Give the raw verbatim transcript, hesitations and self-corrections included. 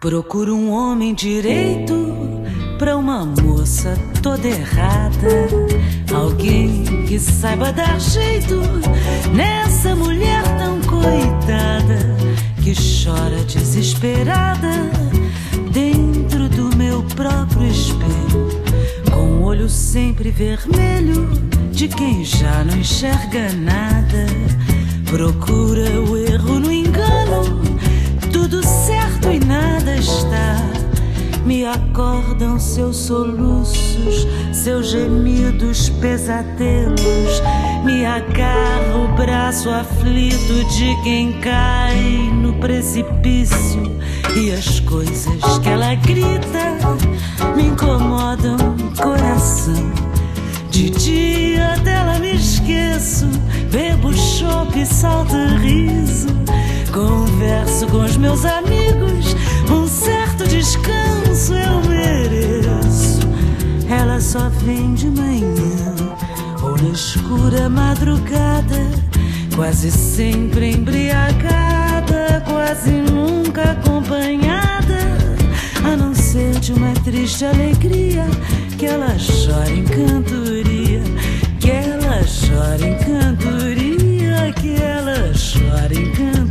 Procuro um homem direito pra uma moça toda errada. Alguém que saiba dar jeito nessa mulher tão coitada, que chora desesperada dentro do meu próprio espelho, com o olho sempre vermelho de quem já não enxerga nada. Procura o erro no engano, tudo certo e nada está. Me acordam seus soluços, seus gemidos, pesadelos. Me agarra o braço aflito de quem cai no precipício, e as coisas que ela grita me incomodam o coração. De dia dela me esqueço, bebo chopp e salto riso. Converso com os meus amigos, um certo descanso eu mereço. Ela só vem de manhã ou na escura madrugada, quase sempre embriagada, quase nunca acompanhada, a não ser de uma triste alegria, que ela chora em cantoria, que ela chora em cantoria, que ela chora em cantoria.